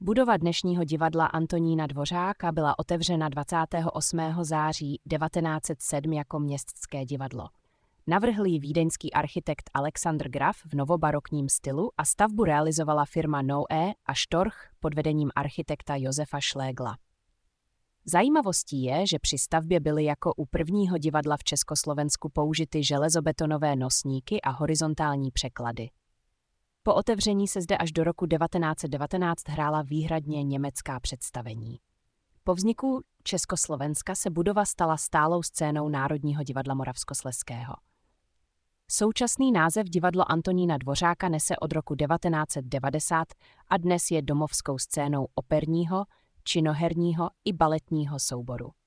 Budova dnešního divadla Antonína Dvořáka byla otevřena 28. září 1907 jako městské divadlo. Navrhl ji vídeňský architekt Alexandr Graf v novobarokním stylu a stavbu realizovala firma Noé a Storch pod vedením architekta Josefa Šlégla. Zajímavostí je, že při stavbě byly jako u prvního divadla v Československu použity železobetonové nosníky a horizontální překlady. Po otevření se zde až do roku 1919 hrála výhradně německá představení. Po vzniku Československa se budova stala stálou scénou Národního divadla Moravskoslezského. Současný název divadlo Antonína Dvořáka nese od roku 1990 a dnes je domovskou scénou operního, činoherního i baletního souboru.